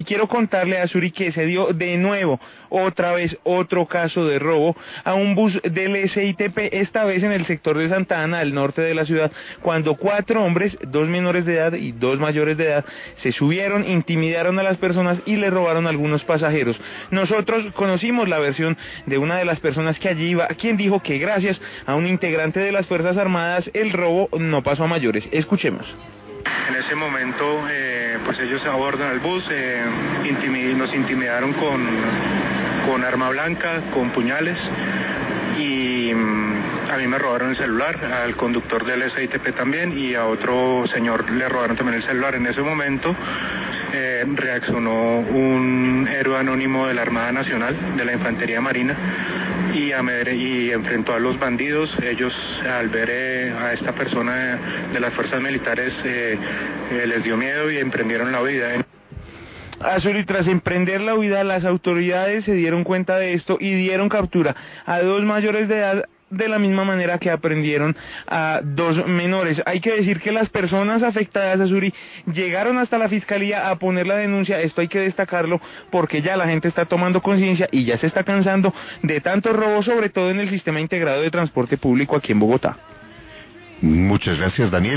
quiero contarle a Suri que se dio de nuevo, otra vez, otro caso de robo a un bus del SITP, esta vez en el sector de Santa Ana, al norte de la ciudad, cuando 4 hombres, 2 menores de edad y 2 mayores de edad, se subieron, intimidaron a las personas y le robaron a algunos pasajeros. Nosotros conocimos la versión de una de las personas que allí iba, quien dijo que gracias a un integrante de las Fuerzas Armadas el robo no pasó a mayores. Escuchemos. En ese momento, pues ellos abordan el bus, nos intimidaron con arma blanca, con puñales, y a mí me robaron el celular, al conductor del SITP también, y a otro señor le robaron también el celular. En ese momento reaccionó un héroe anónimo de la Armada Nacional, de la Infantería Marina, y enfrentó a los bandidos. Ellos, al ver a esta persona de las fuerzas militares, les dio miedo y emprendieron la huida. Azuri, tras emprender la huida, las autoridades se dieron cuenta de esto y dieron captura a 2 mayores de edad, de la misma manera que aprendieron a 2 menores. Hay que decir que las personas afectadas, Azuri, llegaron hasta la fiscalía a poner la denuncia. Esto hay que destacarlo porque ya la gente está tomando conciencia y ya se está cansando de tantos robos, sobre todo en el sistema integrado de transporte público aquí en Bogotá. Muchas gracias, Daniel.